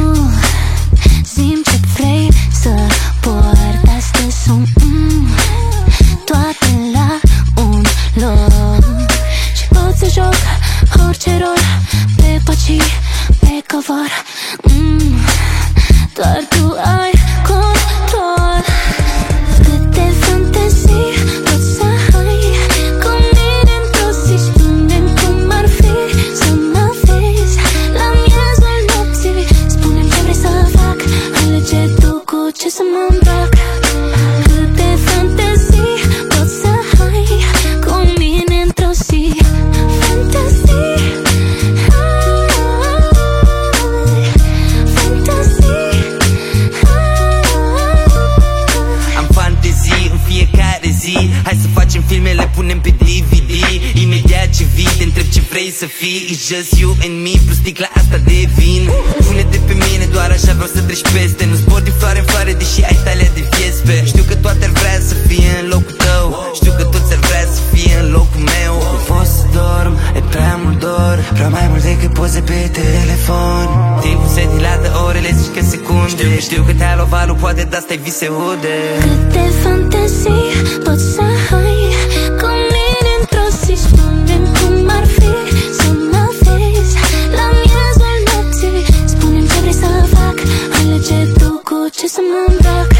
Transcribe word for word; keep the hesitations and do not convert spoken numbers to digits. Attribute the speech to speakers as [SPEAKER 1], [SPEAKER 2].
[SPEAKER 1] uh, zi-mi ce vrei să port astăzi. Sunt mm, toate la un loc și pot să joc orice rol, pe pacii, pe covor. mm, Doar tu ai control. Câte fantezii poți să ai cu mine într-o zi? Spune-mi cum ar fi să mă vezi la miezul nopții. Spune-mi ce vrei să fac, alege tu cu ce să mă îmbrac. Câte fantezii poți să ai cu mine într-o zi? Fantezii,
[SPEAKER 2] hai să facem filme, le punem pe D V D. Imediat ce vii, te întreb ce vrei să fii. It's just you and me, plus sticla asta de vin. Pune-te pe mine, doar așa vreau să treci peste. Nu zbor din floare în floare, deși ai talia de viespe. Știu că toate ar vrea să fie în locul tău, știu că toți ar vrea să fie în locul meu. Nu pot să dorm, e prea mult dor. Vreau mai mult decât poze pe telefon. Timpul se dilată, orele zici că secunde. Știu, știu că te-a luat valul, poate de-asta-i vise ude.
[SPEAKER 1] câte fantezii poți să ai cu mine într-o zi? Spune-mi cum ar fi să mă vezi la miezul nopții. Spune-mi ce vrei să fac, alege tu cu ce să mă îmbrac.